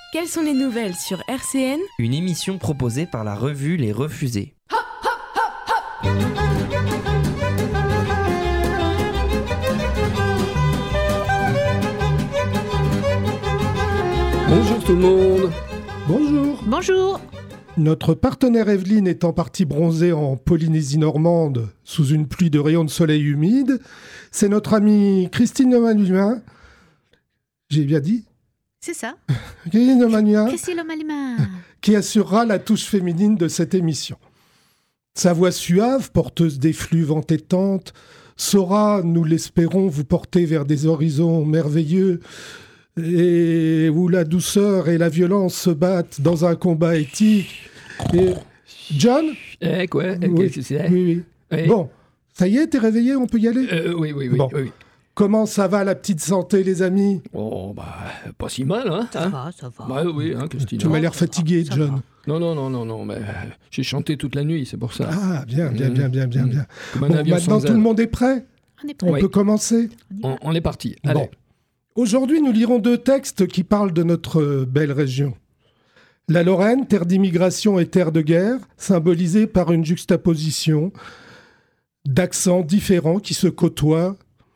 Quelles sont les nouvelles sur RCN ? Une émission proposée par la revue Les Refusés. Bonjour tout le monde. Bonjour. Bonjour. Notre partenaire Evelyne étant partie bronzer en Polynésie normande sous une pluie de rayons de soleil humide, c'est notre amie Christine Lomalima. J'ai bien dit ? C'est ça. Christine Lomalima. Christine Lomalima. Qui assurera la touche féminine de cette émission. Sa voix suave, porteuse d'effluves entêtantes, saura, nous l'espérons, vous porter vers des horizons merveilleux et où la douceur et la violence se battent dans un combat éthique. Et John ? Quoi ? Oui. Qu'est-ce que c'est ? Oui. Bon, ça y est, t'es réveillé, on peut y aller ? Oui. Bon. Oui. Comment ça va la petite santé, les amis ? Oh, pas si mal, hein. Ça va. Bah oui, hein, Christine. Tu m'as l'air fatigué, ça John. Non, mais j'ai chanté toute la nuit, c'est pour ça. Ah, bien. Comme un Bon, avion maintenant, sans tout le aile. monde est prêt ? On est prêts. On Oui. peut commencer ? On est parti. Allez. Bon. Aujourd'hui, nous lirons 2 textes qui parlent de notre belle région. La Lorraine, terre d'immigration et terre de guerre, symbolisée par une juxtaposition d'accents différents qui se côtoient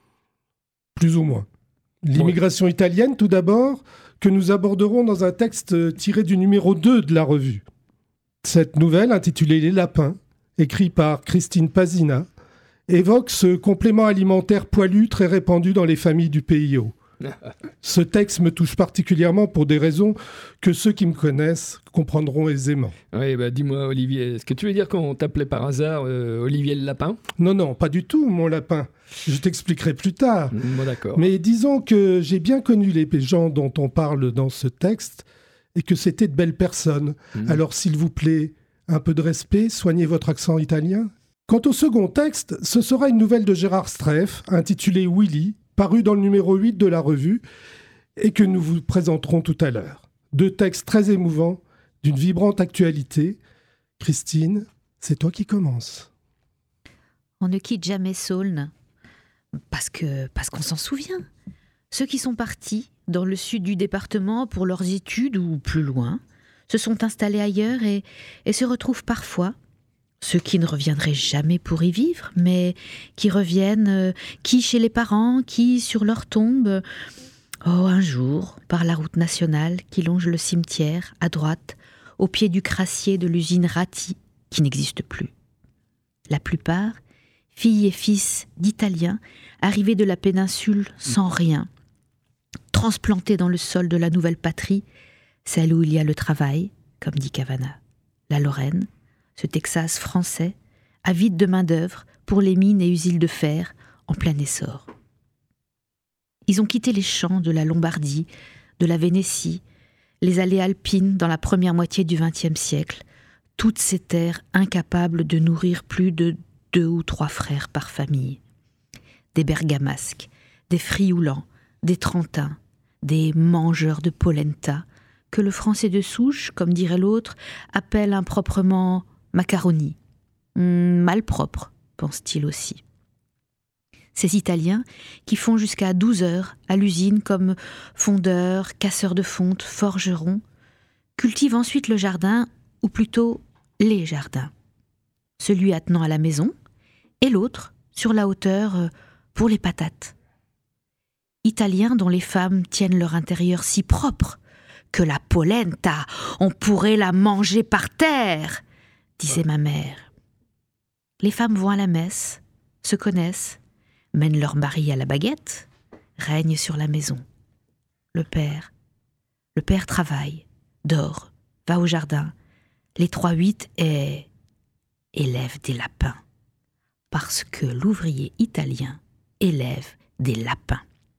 plus ou moins. L'immigration italienne, tout d'abord, que nous aborderons dans un texte tiré du numéro 2 de la revue. Cette nouvelle, intitulée « Les lapins », écrite par Christine Pazina, évoque ce complément alimentaire poilu très répandu dans les familles du PIO. Ce texte me touche particulièrement pour des raisons que ceux qui me connaissent comprendront aisément. Oui, dis-moi, Olivier, est-ce que tu veux dire qu'on t'appelait par hasard Olivier le Lapin ? Non, pas du tout, mon lapin. Je t'expliquerai plus tard. Bon, d'accord. Mais disons que j'ai bien connu les gens dont on parle dans ce texte et que c'était de belles personnes. Alors, s'il vous plaît, un peu de respect, soignez votre accent italien. Quant au second texte, ce sera une nouvelle de Gérard Streff, intitulée Willy, paru dans le numéro 8 de la revue, et que nous vous présenterons tout à l'heure. 2 textes très émouvants, d'une vibrante actualité. Christine, c'est toi qui commences. On ne quitte jamais Saulne parce qu'on s'en souvient. Ceux qui sont partis dans le sud du département pour leurs études ou plus loin se sont installés ailleurs et se retrouvent parfois. Ceux qui ne reviendraient jamais pour y vivre, mais qui reviennent, qui chez les parents, qui sur leur tombe. Oh, un jour, par la route nationale qui longe le cimetière, à droite, au pied du crassier de l'usine Ratti, qui n'existe plus. La plupart, filles et fils d'Italiens, arrivés de la péninsule sans rien, transplantés dans le sol de la nouvelle patrie, celle où il y a le travail, comme dit Cavana, la Lorraine, ce Texas français, avide de main-d'œuvre pour les mines et usines de fer en plein essor. Ils ont quitté les champs de la Lombardie, de la Vénétie, les allées alpines dans la première moitié du XXe siècle, toutes ces terres incapables de nourrir plus de 2 ou 3 frères par famille. Des bergamasques, des frioulants, des trentins, des mangeurs de polenta, que le français de souche, comme dirait l'autre, appelle improprement macaroni. Malpropre, pense-t-il aussi. Ces Italiens qui font jusqu'à 12 heures à l'usine comme fondeurs, casseurs de fonte, forgerons, cultivent ensuite le jardin, ou plutôt les jardins. Celui attenant à la maison, et l'autre sur la hauteur pour les patates. Italiens dont les femmes tiennent leur intérieur si propre que la polenta, on pourrait la manger par terre, disait ma mère. Les femmes vont à la messe, se connaissent, mènent leur mari à la baguette, règnent sur la maison. Le père travaille, dort, va au jardin, les 3-8 et élève des lapins. Parce que l'ouvrier italien élève des lapins.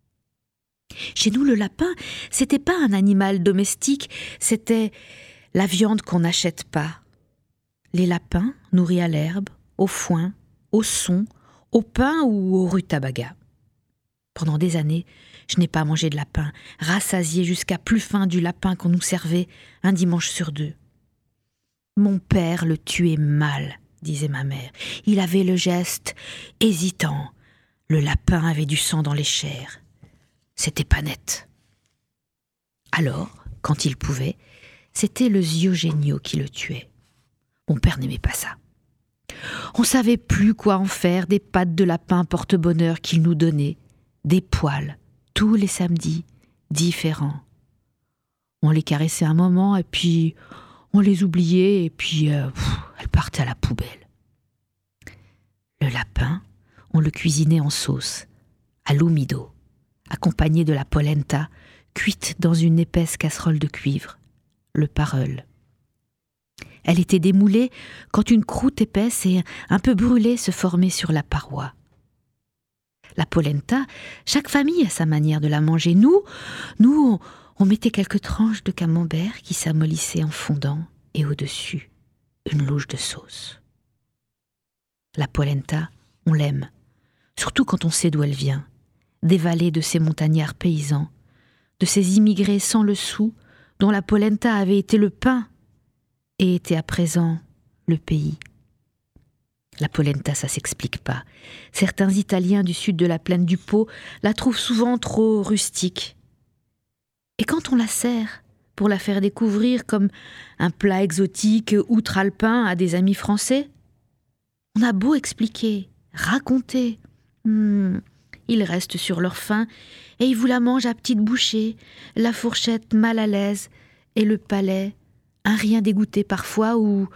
Chez nous, le lapin, c'était pas un animal domestique, c'était la viande qu'on n'achète pas. Les lapins, nourris à l'herbe, au foin, au son, au pain ou au rutabaga. Pendant des années, je n'ai pas mangé de lapin, rassasié jusqu'à plus faim du lapin qu'on nous servait un dimanche sur 2. Mon père le tuait mal, disait ma mère. Il avait le geste hésitant. Le lapin avait du sang dans les chairs. C'était pas net. Alors, quand il pouvait, c'était le Zio Genio qui le tuait. Mon père n'aimait pas ça. On savait plus quoi en faire des pattes de lapin porte-bonheur qu'il nous donnait, des poils, tous les samedis, différents. On les caressait un moment, et puis on les oubliait, et puis elles partaient à la poubelle. Le lapin, on le cuisinait en sauce, à l'humido, accompagné de la polenta, cuite dans une épaisse casserole de cuivre, le pareul. Elle était démoulée quand une croûte épaisse et un peu brûlée se formait sur la paroi. La polenta, chaque famille a sa manière de la manger. Nous, on mettait quelques tranches de camembert qui s'amollissaient en fondant et au-dessus, une louche de sauce. La polenta, on l'aime, surtout quand on sait d'où elle vient, des vallées de ces montagnards paysans, de ces immigrés sans le sou, dont la polenta avait été le pain et était à présent le pays. La polenta, ça s'explique pas. Certains Italiens du sud de la plaine du Pô la trouvent souvent trop rustique. Et quand on la sert pour la faire découvrir comme un plat exotique outre-alpin à des amis français, on a beau expliquer, raconter, ils restent sur leur faim et ils vous la mangent à petites bouchées, la fourchette mal à l'aise et le palais un rien dégoûté parfois ou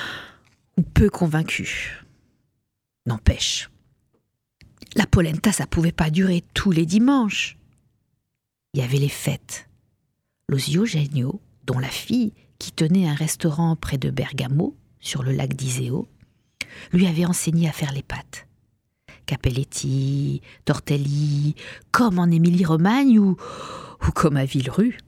peu convaincu. N'empêche, la polenta, ça pouvait pas durer tous les dimanches. Il y avait les fêtes. Lo Zio Genio, dont la fille, qui tenait un restaurant près de Bergamo, sur le lac d'Iseo, lui avait enseigné à faire les pâtes. Capelletti, tortelli, comme en Émilie-Romagne ou comme à Villerue.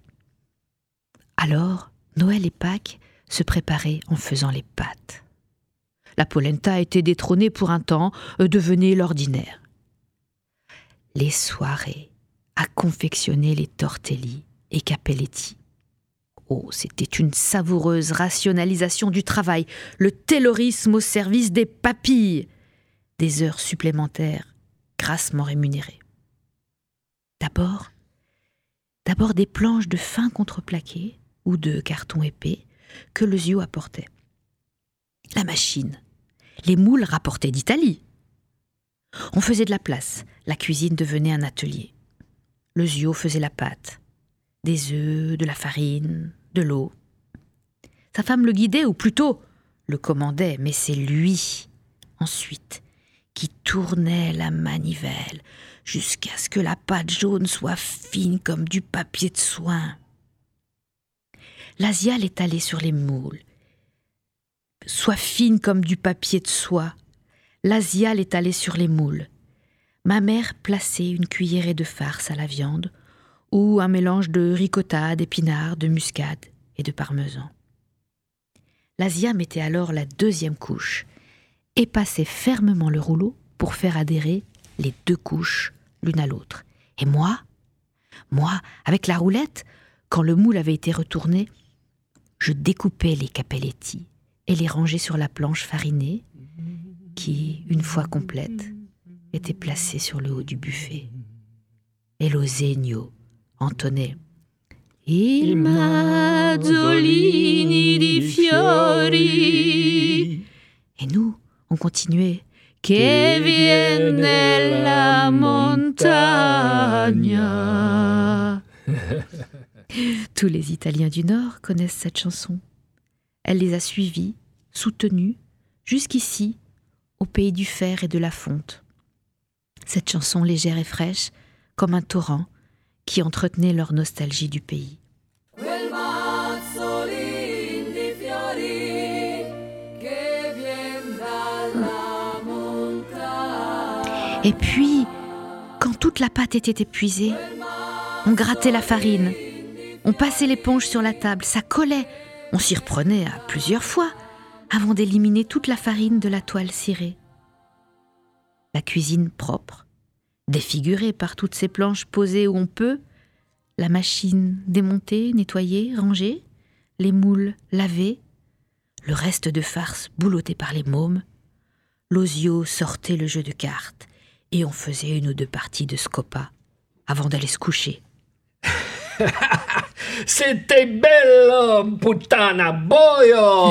Alors, Noël et Pâques se préparaient en faisant les pâtes. La polenta était détrônée pour un temps, devenait l'ordinaire. Les soirées à confectionner les tortelli et capelletti. Oh, c'était une savoureuse rationalisation du travail, le taylorisme au service des papilles, des heures supplémentaires grassement rémunérées. D'abord des planches de fin contreplaqué ou de carton épais que le Zio apportait. La machine, les moules rapportaient d'Italie. On faisait de la place, la cuisine devenait un atelier. Le Zio faisait la pâte, des œufs, de la farine, de l'eau. Sa femme le guidait, ou plutôt le commandait, mais c'est lui, ensuite, qui tournait la manivelle jusqu'à ce que la pâte jaune soit fine comme du papier de soie. L'asiale étalée sur les moules, soit fine comme du papier de soie. L'asiale étalée sur les moules. Ma mère plaçait une cuillerée de farce à la viande ou un mélange de ricotta, d'épinards, de muscade et de parmesan. L'Asia mettait alors la deuxième couche et passait fermement le rouleau pour faire adhérer les deux couches l'une à l'autre. Et moi, avec la roulette, quand le moule avait été retourné, je découpais les capelletti et les rangeais sur la planche farinée qui, une fois complète, était placée sur le haut du buffet. Et lo Genio entonnait « Il mazzolini di fiori » et nous, on continuait « Che viene la montagna » Tous les Italiens du Nord connaissent cette chanson. Elle les a suivis, soutenus, jusqu'ici, au pays du fer et de la fonte. Cette chanson légère et fraîche, comme un torrent, qui entretenait leur nostalgie du pays. Et puis, quand toute la pâte était épuisée, on grattait la farine, on passait l'éponge sur la table, ça collait, on s'y reprenait à plusieurs fois avant d'éliminer toute la farine de la toile cirée. La cuisine propre, défigurée par toutes ces planches posées où on peut, la machine démontée, nettoyée, rangée, les moules lavés, le reste de farce boulotté par les mômes, lo Zio sortait le jeu de cartes et on faisait une ou deux parties de scopa avant d'aller se coucher. C'était bello, puttana boio !»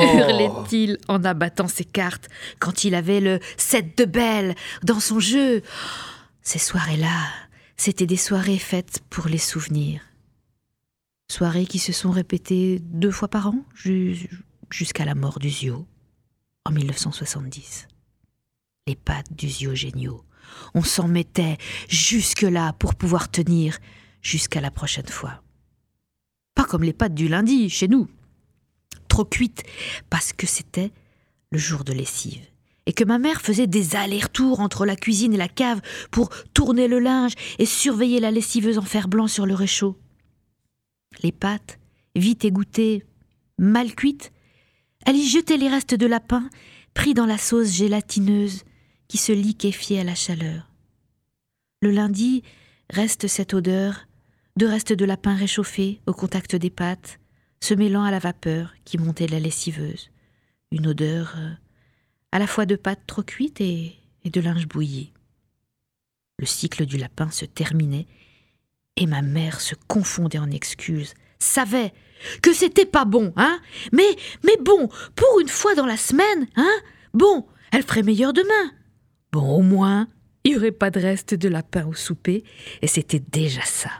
hurlait-il en abattant ses cartes quand il avait le 7 de belle dans son jeu. Ces soirées-là, c'étaient des soirées faites pour les souvenirs. Soirées qui se sont répétées 2 fois par an jusqu'à la mort d'Uzio en 1970. Les pattes d'Uzio géniaux. On s'en mettait jusque-là pour pouvoir tenir jusqu'à la prochaine fois. Pas comme les pâtes du lundi, chez nous. Trop cuites, parce que c'était le jour de lessive. Et que ma mère faisait des allers-retours entre la cuisine et la cave pour tourner le linge et surveiller la lessiveuse en fer blanc sur le réchaud. Les pâtes, vite égouttées, mal cuites, elle y jetait les restes de lapin pris dans la sauce gélatineuse qui se liquéfiait à la chaleur. Le lundi reste cette odeur de restes de lapin réchauffés au contact des pâtes, se mêlant à la vapeur qui montait de la lessiveuse. Une odeur à la fois de pâtes trop cuites et de linge bouilli. Le cycle du lapin se terminait et ma mère se confondait en excuses, savait que c'était pas bon, hein, mais bon, pour une fois dans la semaine, hein, bon, elle ferait meilleur demain. Bon, au moins, il n'y aurait pas de reste de lapin au souper, et c'était déjà ça.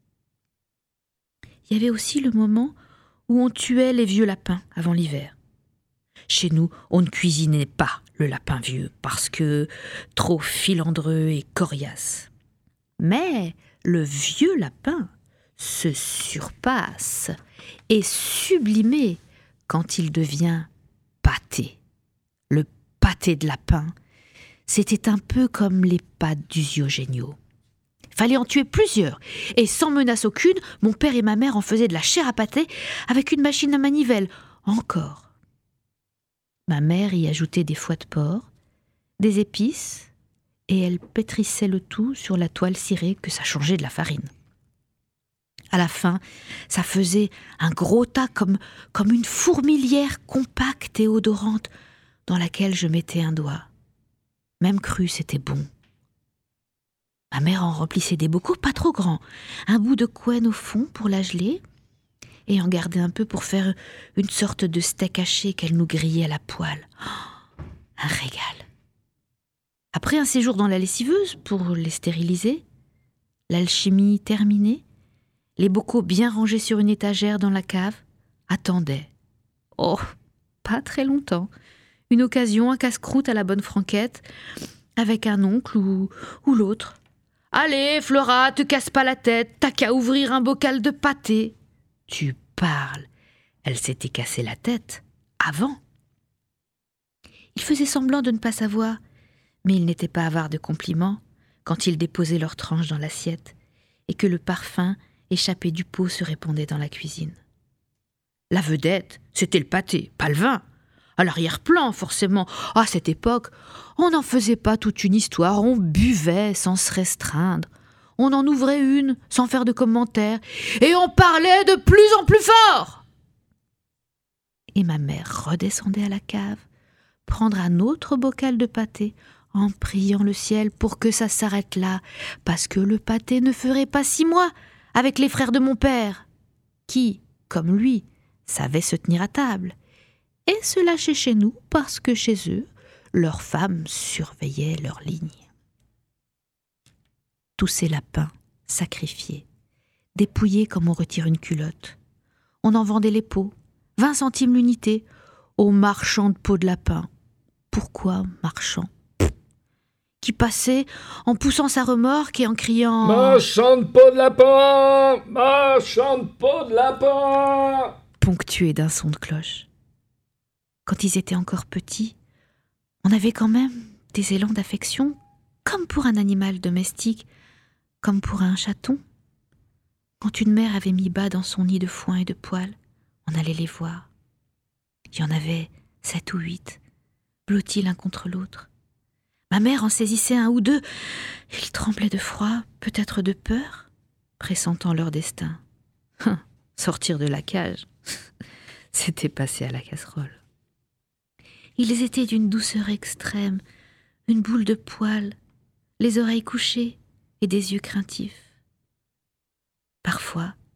Il y avait aussi le moment où on tuait les vieux lapins avant l'hiver. Chez nous, on ne cuisinait pas le lapin vieux parce que trop filandreux et coriace. Mais le vieux lapin se surpasse et sublimé quand il devient pâté. Le pâté de lapin, c'était un peu comme les pâtes d'Uzio géniaux. Fallait en tuer plusieurs, et sans menace aucune, mon père et ma mère en faisaient de la chair à pâté avec une machine à manivelle, encore. Ma mère y ajoutait des foies de porc, des épices, et elle pétrissait le tout sur la toile cirée que ça changeait de la farine. À la fin, ça faisait un gros tas comme une fourmilière compacte et odorante dans laquelle je mettais un doigt. Même cru, c'était bon. Ma mère en remplissait des bocaux pas trop grands, un bout de couenne au fond pour la geler, et en gardait un peu pour faire une sorte de steak haché qu'elle nous grillait à la poêle. Oh, un régal. Après un séjour dans la lessiveuse pour les stériliser, l'alchimie terminée, les bocaux bien rangés sur une étagère dans la cave attendaient. Oh, pas très longtemps. Une occasion, un casse-croûte à la bonne franquette, avec un oncle ou l'autre. « Allez, Flora, te casse pas la tête, t'as qu'à ouvrir un bocal de pâté. » Tu parles. Elle s'était cassé la tête avant. Il faisait semblant de ne pas savoir, mais il n'était pas avare de compliments quand ils déposaient leurs tranches dans l'assiette et que le parfum échappé du pot se répandait dans la cuisine. La vedette, c'était le pâté, pas le vin. À l'arrière-plan, forcément. À cette époque, on n'en faisait pas toute une histoire, on buvait sans se restreindre. On en ouvrait une sans faire de commentaires, et on parlait de plus en plus fort. Et ma mère redescendait à la cave, prendre un autre bocal de pâté, en priant le ciel pour que ça s'arrête là, parce que le pâté ne ferait pas 6 mois avec les frères de mon père, qui, comme lui, savaient se tenir à table, et se lâchaient chez nous parce que chez eux, leurs femmes surveillaient leurs lignes. Tous ces lapins, sacrifiés, dépouillés comme on retire une culotte. On en vendait les peaux, 20 centimes l'unité, aux marchands de peaux de lapin. Pourquoi marchands ? Qui passait en poussant sa remorque et en criant « Marchand de peau de lapin ! Marchand de peau de lapin !» ponctué d'un son de cloche. Quand ils étaient encore petits, on avait quand même des élans d'affection, comme pour un animal domestique, comme pour un chaton. Quand une mère avait mis bas dans son nid de foin et de poils, on allait les voir. Il y en avait 7 ou 8, blottis l'un contre l'autre. Ma mère en saisissait 1 ou 2. Ils tremblaient de froid, peut-être de peur, pressentant leur destin. Sortir de la cage, c'était passer à la casserole. Ils étaient d'une douceur extrême, une boule de poils, les oreilles couchées et des yeux craintifs. Parfois,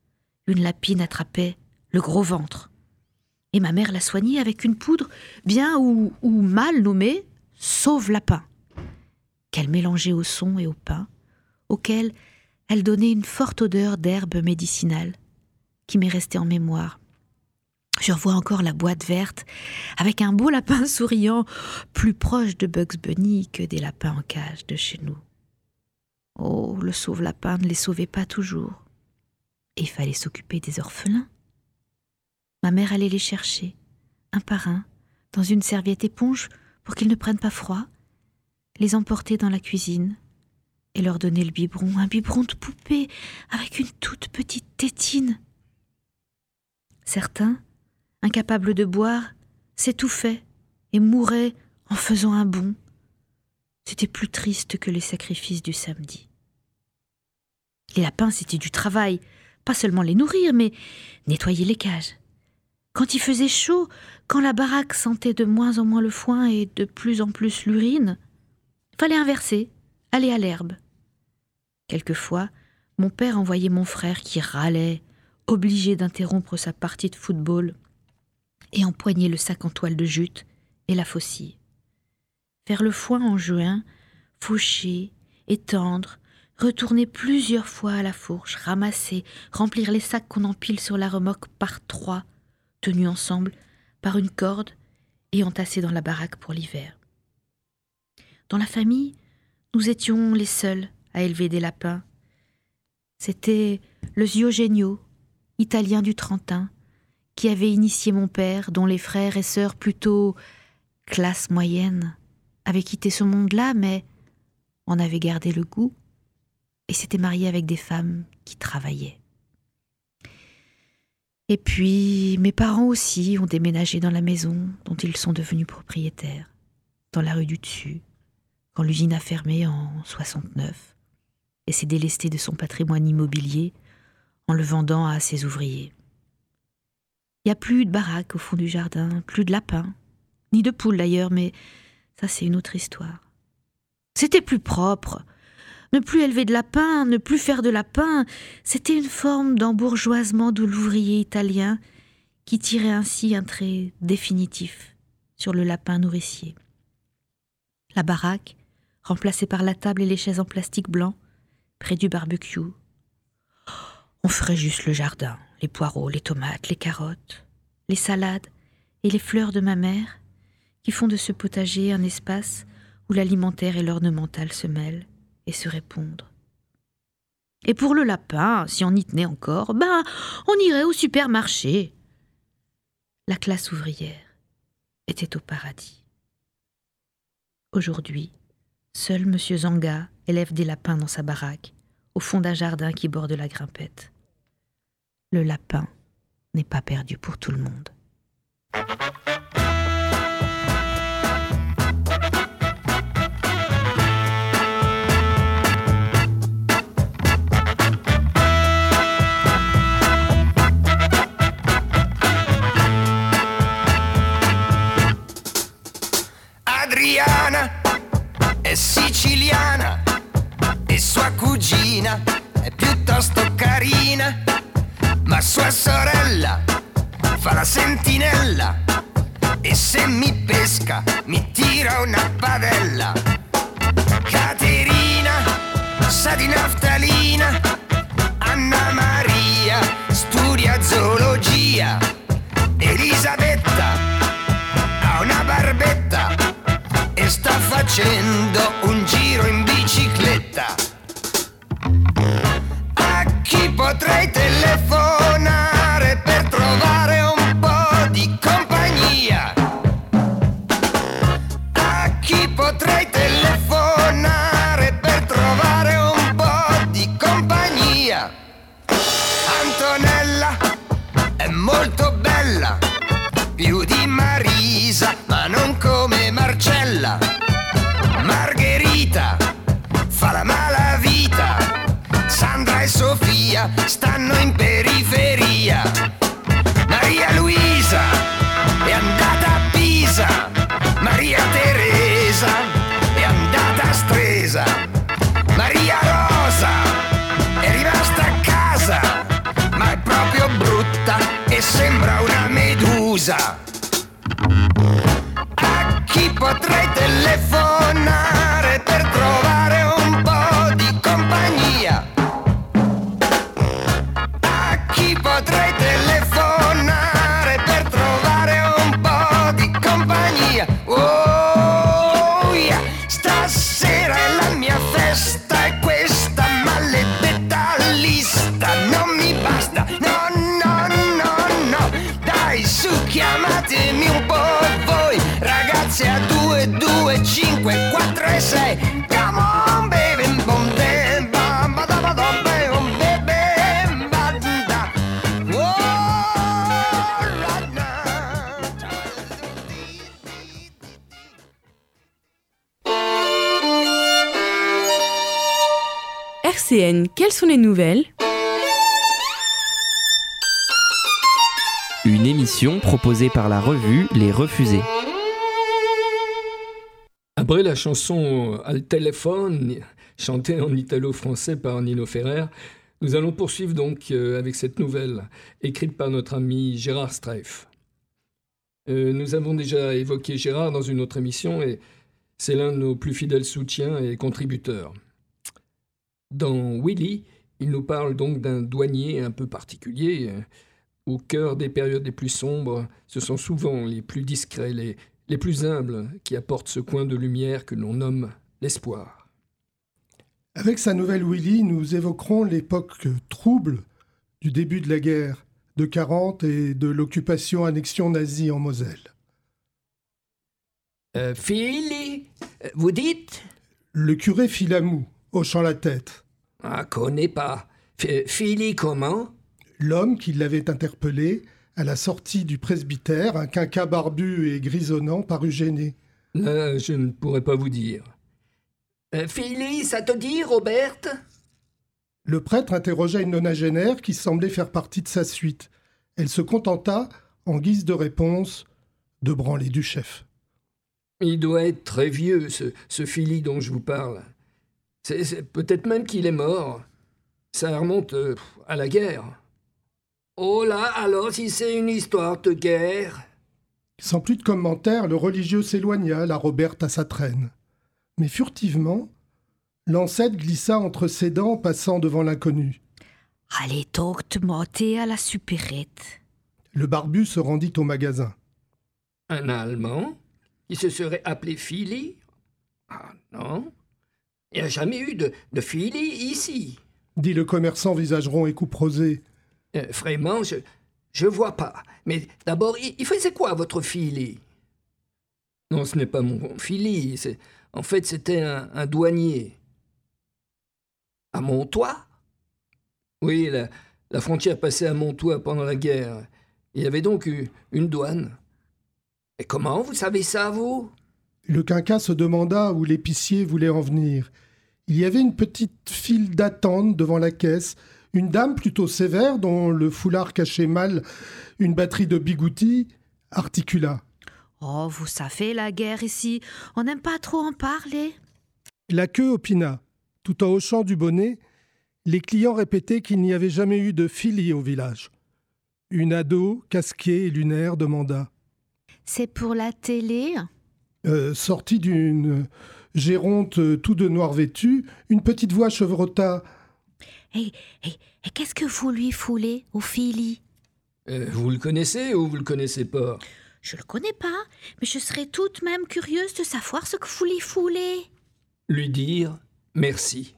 une lapine attrapait le gros ventre. Et ma mère la soignait avec une poudre bien ou mal nommée « sauve-lapin », qu'elle mélangeait au son et au pain, auquel elle donnait une forte odeur d'herbe médicinale qui m'est restée en mémoire. Je revois encore la boîte verte avec un beau lapin souriant, plus proche de Bugs Bunny que des lapins en cage de chez nous. Oh, le sauve-lapin ne les sauvait pas toujours. Et il fallait s'occuper des orphelins. Ma mère allait les chercher, un par un, dans une serviette éponge pour qu'ils ne prennent pas froid, les emporter dans la cuisine et leur donner le biberon, un biberon de poupée avec une toute petite tétine. Certains, incapables de boire, s'étouffaient et mouraient en faisant un bond. C'était plus triste que les sacrifices du samedi. Les lapins, c'était du travail, pas seulement les nourrir, mais nettoyer les cages. Quand il faisait chaud, quand la baraque sentait de moins en moins le foin et de plus en plus l'urine, il fallait inverser, aller à l'herbe. Quelquefois, mon père envoyait mon frère qui râlait, obligé d'interrompre sa partie de football, et empoigner le sac en toile de jute et la faucille. Faire le foin en juin, faucher, étendre, retourner plusieurs fois à la fourche, ramasser, remplir les sacs qu'on empile sur la remorque par 3, tenus ensemble par une corde et entassés dans la baraque pour l'hiver. Dans la famille, nous étions les seuls à élever des lapins. C'était le zio Genio, italien du Trentin, qui avait initié mon père, dont les frères et sœurs plutôt classe moyenne avaient quitté ce monde-là, mais en avaient gardé le goût et s'étaient mariés avec des femmes qui travaillaient. Et puis, mes parents aussi ont déménagé dans la maison dont ils sont devenus propriétaires, dans la rue du dessus, quand l'usine a fermé en 69 et s'est délestée de son patrimoine immobilier en le vendant à ses ouvriers. Il n'y a plus de baraque au fond du jardin, plus de lapins, ni de poules d'ailleurs, mais ça c'est une autre histoire. C'était plus propre. Ne plus élever de lapins, ne plus faire de lapins, c'était une forme d'embourgeoisement de l'ouvrier italien qui tirait ainsi un trait définitif sur le lapin nourricier. La baraque, remplacée par la table et les chaises en plastique blanc, près du barbecue. On ferait juste le jardin, les poireaux, les tomates, les carottes, les salades et les fleurs de ma mère, qui font de ce potager un espace où l'alimentaire et l'ornemental se mêlent et se répondre. Et pour le lapin, si on y tenait encore, on irait au supermarché. La classe ouvrière était au paradis. Aujourd'hui, seul M. Zanga élève des lapins dans sa baraque, au fond d'un jardin qui borde la Grimpette. Le lapin n'est pas perdu pour tout le monde. Adriana è siciliana e sua cugina è piuttosto carina, ma sua sorella fa la sentinella e se mi pesca mi tira una padella. Caterina sa di naftalina, Anna Maria studia zoologia, Elisabetta ha una barbetta e sta facendo un giro in bicicletta. A chi potrei telefonare per trovare un po' di compagnia? A chi potrei telefonare per trovare un po' di compagnia? Antonella è molto bella, più di Marisa, ma non come Marcella. Margherita fa la malavita, Sandra e Sofia stanno in periferia. Maria Luisa è andata a Pisa, Maria Teresa è andata a Stresa, Maria Rosa è rimasta a casa, ma è proprio RCN, quelles sont les nouvelles ? Une émission proposée par la revue Les Refusés. Après la chanson Al téléphone, chantée en italo-français par Nino Ferrer, nous allons poursuivre donc avec cette nouvelle, écrite par notre ami Gérard Streif. Nous avons déjà évoqué Gérard dans une autre émission et c'est l'un de nos plus fidèles soutiens et contributeurs. Dans Willy, il nous parle donc d'un douanier un peu particulier. Au cœur des périodes les plus sombres, ce sont souvent les plus discrets, les plus humbles qui apportent ce coin de lumière que l'on nomme l'espoir. Avec sa nouvelle Willy, nous évoquerons l'époque trouble du début de la guerre de 40 et de l'occupation-annexion nazie en Moselle. Philly, vous dites ? Le curé Filamou, hochant la tête. Ah, connais pas. Philly comment ? L'homme qui l'avait interpellé à la sortie du presbytère, un quinquas barbu et grisonnant, parut gêné. Là, je ne pourrais pas vous dire. Philly, ça te dit, Robert ? Le prêtre interrogea une nonagénaire qui semblait faire partie de sa suite. Elle se contenta, en guise de réponse, de branler du chef. Il doit être très vieux, ce Philly dont je vous parle. C'est peut-être même qu'il est mort. Ça remonte à la guerre. Oh là, alors si c'est une histoire de guerre. Sans plus de commentaires, le religieux s'éloigna, la Roberte à sa traîne. Mais furtivement, l'ancêtre glissa entre ses dents, passant devant l'inconnu. Allez donc te monter à la supérette. Le barbu se rendit au magasin. Un Allemand qui se serait appelé Philly ? Ah non, il n'y a jamais eu de Philly ici. Dit le commerçant visage rond et coupe rosée. Vraiment, je vois pas. Mais d'abord, il faisait quoi, votre Philly ? Non, ce n'est pas mon Philly. En fait, c'était un douanier. À Montois ? Oui, la frontière passait à Montois pendant la guerre. Il y avait donc une douane. Et comment vous savez ça, vous ? Le quinquas se demanda où l'épicier voulait en venir. Il y avait une petite file d'attente devant la caisse. Une dame plutôt sévère, dont le foulard cachait mal une batterie de bigoudis, articula. « Oh, vous savez, la guerre ici, on n'aime pas trop en parler. » La queue opina. Tout en hochant du bonnet, les clients répétaient qu'il n'y avait jamais eu de Philly au village. Une ado, casquée et lunaire, demanda. « C'est pour la télé ?» Sortie d'une géronte tout de noir vêtue, une petite voix chevrota. Et qu'est-ce que vous lui foulez au Philly ? Vous le connaissez ou vous le connaissez pas ? Je le connais pas, mais je serais tout de même curieuse de savoir ce que vous lui foulez. Lui dire merci.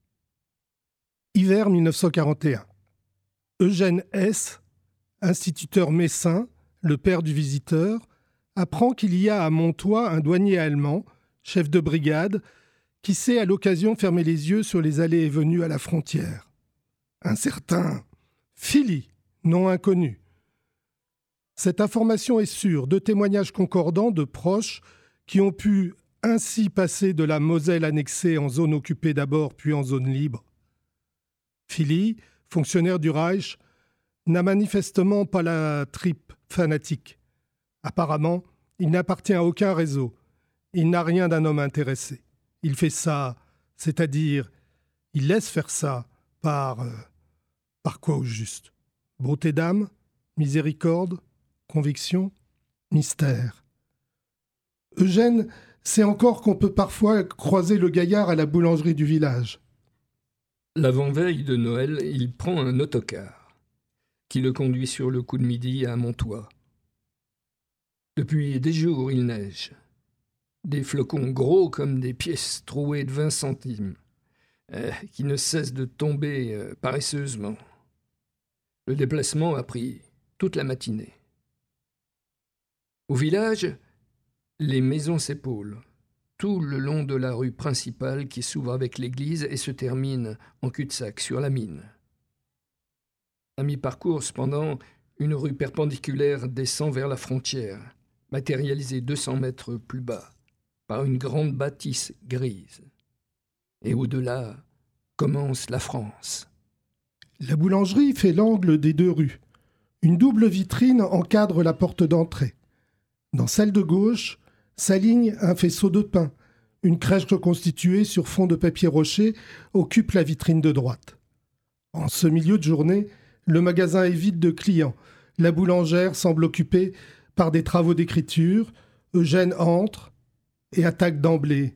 Hiver 1941. Eugène S., instituteur messin, le père du visiteur, apprend qu'il y a à Montois un douanier allemand, chef de brigade, qui sait à l'occasion fermer les yeux sur les allées et venues à la frontière. Un certain Philly, nom inconnu. Cette information est sûre, de témoignages concordants de proches qui ont pu ainsi passer de la Moselle annexée en zone occupée d'abord puis en zone libre. Philly, fonctionnaire du Reich, n'a manifestement pas la tripe fanatique. Apparemment, il n'appartient à aucun réseau. Il n'a rien d'un homme intéressé. Il fait ça, c'est-à-dire, il laisse faire ça par quoi au juste ? Beauté d'âme, miséricorde, conviction, mystère. Eugène sait encore qu'on peut parfois croiser le gaillard à la boulangerie du village. L'avant-veille de Noël, il prend un autocar qui le conduit sur le coup de midi à Montois. Depuis des jours, il neige. Des flocons gros comme des pièces trouées de 20 centimes, qui ne cessent de tomber paresseusement. Le déplacement a pris toute la matinée. Au village, les maisons s'épaulent, tout le long de la rue principale qui s'ouvre avec l'église et se termine en cul-de-sac sur la mine. À mi-parcours, cependant, une rue perpendiculaire descend vers la frontière, matérialisée 200 mètres plus bas, par une grande bâtisse grise. Et au-delà, commence la France. La boulangerie fait l'angle des 2 rues. Une double vitrine encadre la porte d'entrée. Dans celle de gauche, s'aligne un faisceau de pain. Une crèche reconstituée sur fond de papier rocher occupe la vitrine de droite. En ce milieu de journée, le magasin est vide de clients. La boulangère semble occupée par des travaux d'écriture. Eugène entre et attaque d'emblée.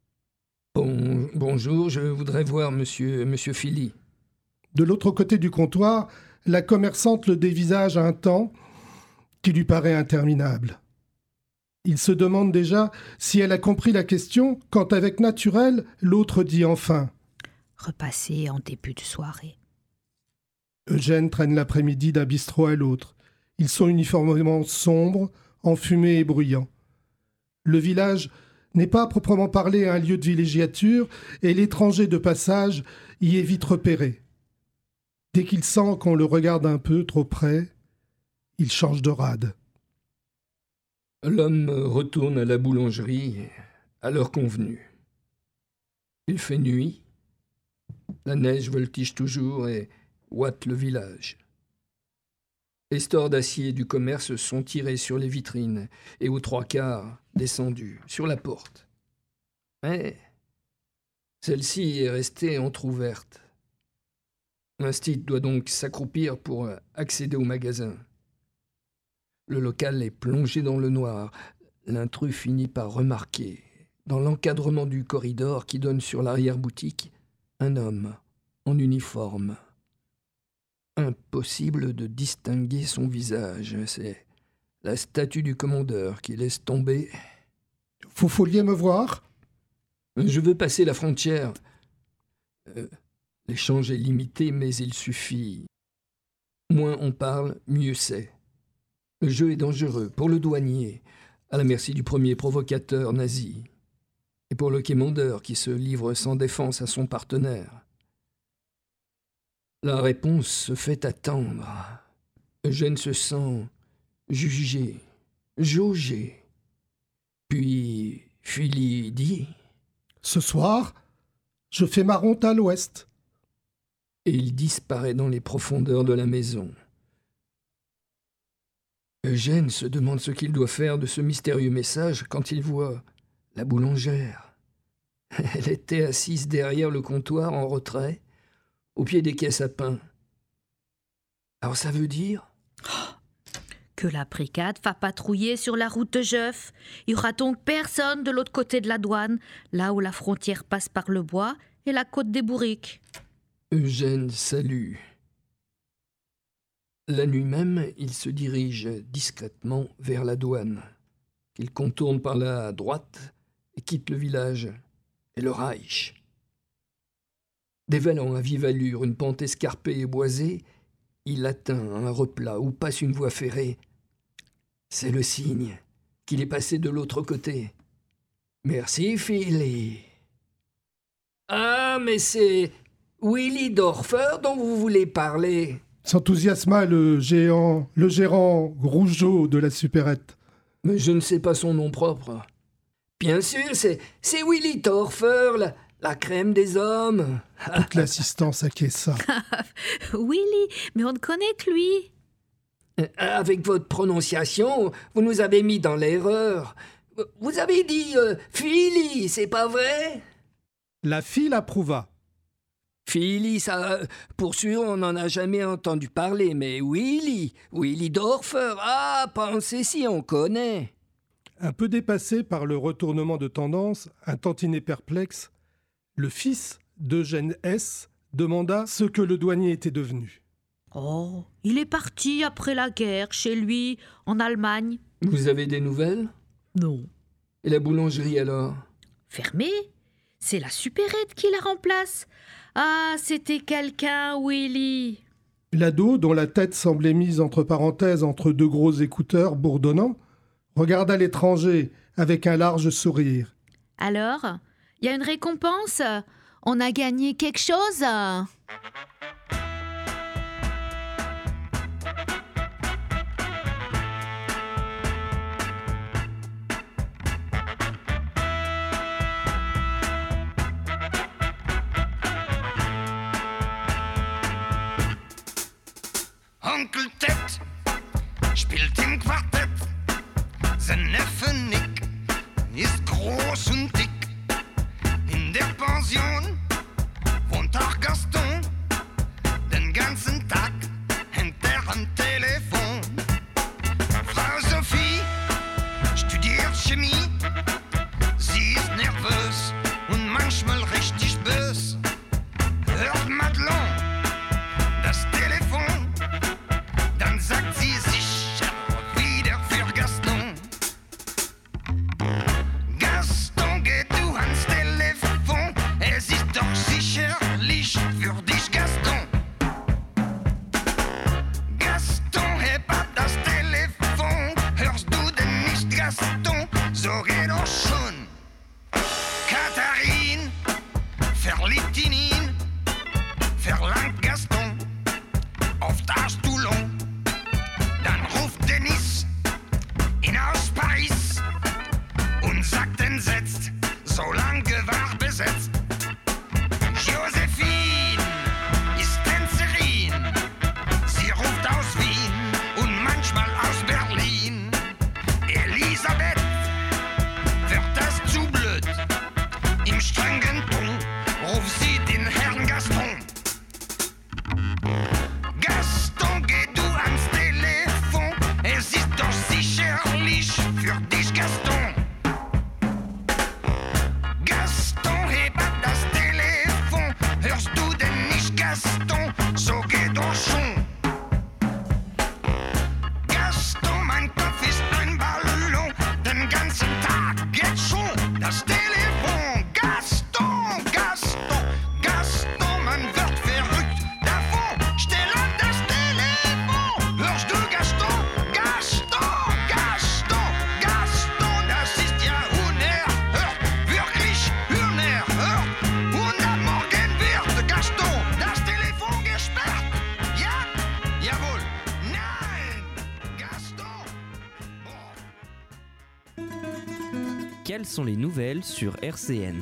Bonjour, je voudrais voir monsieur Philly. De l'autre côté du comptoir, la commerçante le dévisage un temps qui lui paraît interminable. Il se demande déjà si elle a compris la question quand, avec naturel, l'autre dit enfin « Repassez en début de soirée. » Eugène traîne l'après-midi d'un bistrot à l'autre. Ils sont uniformément sombres, enfumés et bruyants. Le village n'est pas à proprement parler un lieu de villégiature et l'étranger de passage y est vite repéré. Dès qu'il sent qu'on le regarde un peu trop près, il change de rade. L'homme retourne à la boulangerie à l'heure convenue. Il fait nuit. La neige voltige toujours et ouate le village. Les stores d'acier du commerce sont tirés sur les vitrines et aux 3/4 descendus sur la porte. Mais celle-ci est restée entr'ouverte. L'instit doit donc s'accroupir pour accéder au magasin. Le local est plongé dans le noir. L'intrus finit par remarquer, dans l'encadrement du corridor qui donne sur l'arrière-boutique, un homme en uniforme. Impossible de distinguer son visage. C'est la statue du commandeur qui laisse tomber. « Vous vouliez me voir ?» ?»« Je veux passer la frontière. L'échange est limité, mais il suffit. Moins on parle, mieux c'est. Le jeu est dangereux pour le douanier, à la merci du premier provocateur nazi, et pour le quémandeur qui se livre sans défense à son partenaire. La réponse se fait attendre. Eugène se sent jugé, jaugé. Puis Philly dit « Ce soir, je fais ma ronde à l'ouest. » Et il disparaît dans les profondeurs de la maison. Eugène se demande ce qu'il doit faire de ce mystérieux message quand il voit la boulangère. Elle était assise derrière le comptoir en retrait, au pied des caisses à pain. Alors ça veut dire que la brigade va patrouiller sur la route de Jeuf. Il n'y aura donc personne de l'autre côté de la douane, là où la frontière passe par le bois et la côte des Bourriques. Eugène salue. La nuit même, il se dirige discrètement vers la douane. Il contourne par la droite et quitte le village et le Reich. Dévalant à vive allure une pente escarpée et boisée, il atteint un replat où passe une voie ferrée. C'est le signe qu'il est passé de l'autre côté. Merci, Philly. Ah, mais c'est Willy Dorfer dont vous voulez parler. S'enthousiasma le gérant Rougeau de la supérette. Mais je ne sais pas son nom propre. Bien sûr, c'est Willy Dorfer, la crème des hommes. Toute l'assistance acquiesça. Willy, mais on ne connaît que lui. Avec votre prononciation, vous nous avez mis dans l'erreur. Vous avez dit Philly, c'est pas vrai? La fille l'approuva. Philly, ça, pour sûr, on n'en a jamais entendu parler, mais Willy Dorfer, ah, pensez si on connaît. Un peu dépassé par le retournement de tendance, un tantinet perplexe, le fils d'Eugène S. demanda ce que le douanier était devenu. Oh, il est parti après la guerre, chez lui, en Allemagne. Vous avez des nouvelles? Non. Et la boulangerie alors? Fermée? C'est la supérette qui la remplace. Ah, c'était quelqu'un, Willy. L'ado, dont la tête semblait mise entre parenthèses entre 2 gros écouteurs bourdonnants, regarda l'étranger avec un large sourire. Alors, il y a une récompense? On a gagné quelque chose? Onkel Ted spielt im Quartett. Sein Neffe Nick ist groß und dick. In der Pension wohnt auch Gaston. Den ganzen Tag hängt er am Telefon. Frau Sophie studiert Chemie. Sie ist nervös und manchmal richtig bös. Hört Madelon das Telefon, dann sagt sie sicher wieder für Gaston. Gaston, geh du ans Telefon, es ist doch sicherlich für dich, Gaston. Gaston, heb ab das Telefon, hörst du denn nicht, Gaston? So geht doch schon. Katharine verliebt in ihn, verlangt Gaston auf das Toulon. Dann ruft Denis ihn aus Paris und sagt entsetzt, so lang war besetzt. Josephine ist Tänzerin, sie ruft aus Wien und manchmal aus Berlin. Elisabeth wird das zu blöd, im strengen Ton ruft sie den Herrn Gaston. Gaston, geh du ans Telefon, es ist doch sicherlich für dich, Gaston. Gaston, heb ab das Telefon, hörst du denn nicht, Gaston? So geht doch schon. Gaston, mein Kopf ist ein Ballon, den ganzen Tag geht schon das Telefon. Gaston, Gaston, Gaston, man wird verrückt davon. Stell an das Telefon, hörst du, Gaston? Gaston, Gaston, Gaston, das ist ja unerhört, wirklich unerhört. Und am Morgen wird Gaston das Telefon gesperrt. Ja, jawohl, nein, Gaston. Oh. Quelles sont les nouvelles sur RCN?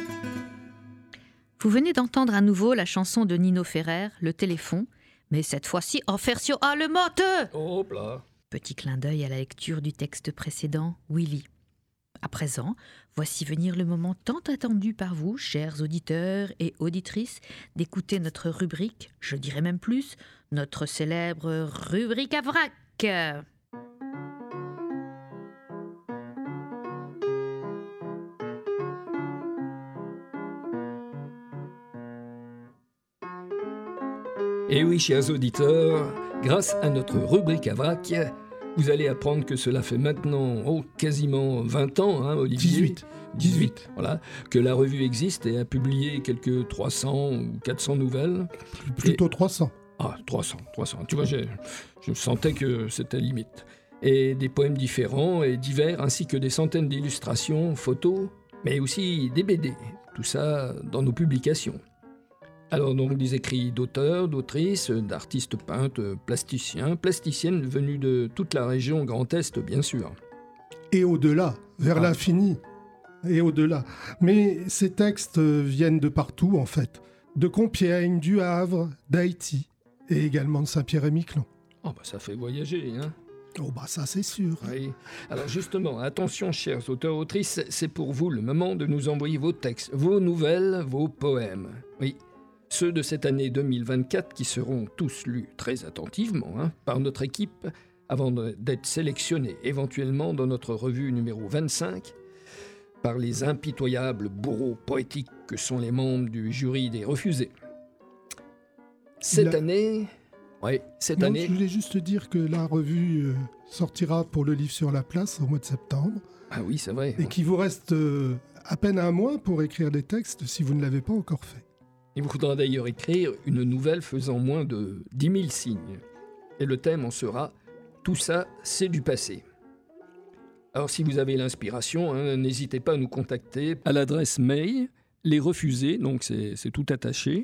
Vous venez d'entendre à nouveau la chanson de Nino Ferrer, Le téléphone, mais cette fois-ci en version allemande. Hop là. Petit clin d'œil à la lecture du texte précédent, Willy. À présent, voici venir le moment tant attendu par vous, chers auditeurs et auditrices, d'écouter notre rubrique, je dirais même plus, notre célèbre rubrique à vrac. Et oui, chers auditeurs, grâce à notre rubrique à vrac, vous allez apprendre que cela fait maintenant quasiment 20 ans, hein, Olivier. 18, voilà, que la revue existe et a publié quelques 300 ou 400 nouvelles. Plutôt 300. Ah, 300. Tu vois, je sentais que c'était limite. Et des poèmes différents et divers, ainsi que des centaines d'illustrations, photos, mais aussi des BD. Tout ça dans nos publications. Alors donc des écrits d'auteurs, d'autrices, d'artistes peintres, plasticiens, plasticiennes venus de toute la région Grand Est, bien sûr. Et au-delà, vers l'infini. Et au-delà. Mais ces textes viennent de partout, en fait. De Compiègne, du Havre, d'Haïti, et également de Saint-Pierre-et-Miquelon. Oh bah ça fait voyager, hein. Oh bah ça c'est sûr. Oui. Alors justement, attention chers auteurs, autrices, c'est pour vous le moment de nous envoyer vos textes, vos nouvelles, vos poèmes. Oui. Ceux de cette année 2024 qui seront tous lus très attentivement par notre équipe avant d'être sélectionnés éventuellement dans notre revue numéro 25 par les impitoyables bourreaux poétiques que sont les membres du jury des refusés. Cette année... Je voulais juste dire que la revue sortira pour le livre sur la place au mois de septembre. Ah oui, c'est vrai. Et qu'il vous reste à peine un mois pour écrire des textes si vous ne l'avez pas encore fait. Il vous faudra d'ailleurs écrire une nouvelle faisant moins de 10 000 signes. Et le thème en sera « Tout ça, c'est du passé ». Alors si vous avez l'inspiration, n'hésitez pas à nous contacter à l'adresse mail lesrefusés, donc c'est tout attaché,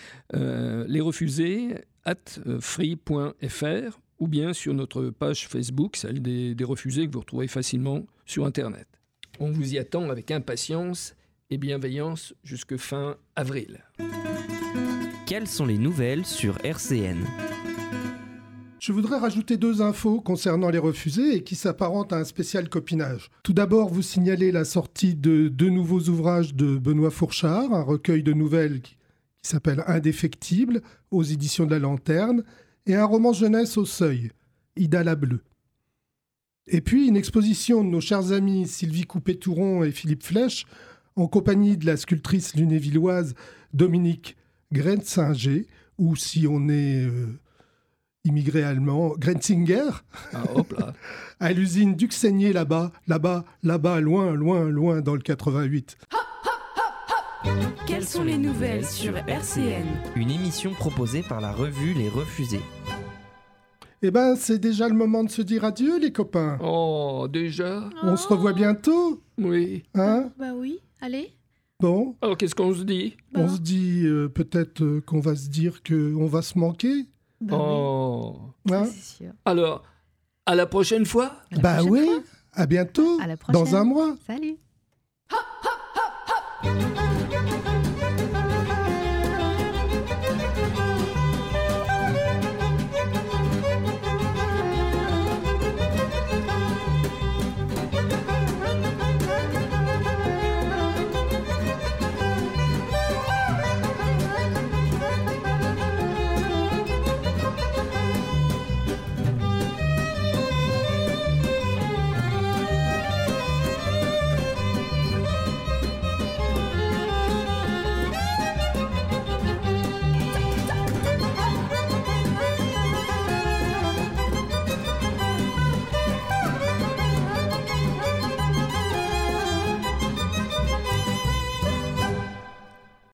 lesrefusés@free.fr ou bien sur notre page Facebook, celle des refusés que vous retrouvez facilement sur Internet. On vous y attend avec impatience et bienveillance jusque fin avril. Quelles sont les nouvelles sur RCN? Je voudrais rajouter 2 infos concernant les refusés et qui s'apparentent à un spécial copinage. Tout d'abord, vous signalez la sortie de 2 nouveaux ouvrages de Benoît Fourchard, un recueil de nouvelles qui s'appelle Indéfectible, aux éditions de la Lanterne, et un roman jeunesse au Seuil, Ida la Bleue. Et puis, une exposition de nos chers amis Sylvie Coupé-Touron et Philippe Flèche, en compagnie de la sculptrice lunévilloise Dominique Grenzinger, ou si on est immigré allemand, Grenzinger, à l'usine Duxaigné là-bas, loin dans le 88. Quelles sont les nouvelles sur RCN? Une émission proposée par la revue Les Refusés. Eh ben, c'est déjà le moment de se dire adieu, les copains. Oh, déjà? On se revoit bientôt, Oui. hein? Bah oui, allez. Bon, Alors, qu'est-ce qu'on se dit? on se dit peut-être qu'on va se dire qu'on va se manquer, Bah Oh. hein? oui, c'est sûr. Alors, à la prochaine fois? À la Bah prochaine oui, fois. à bientôt, À la prochaine. dans un mois. Salut.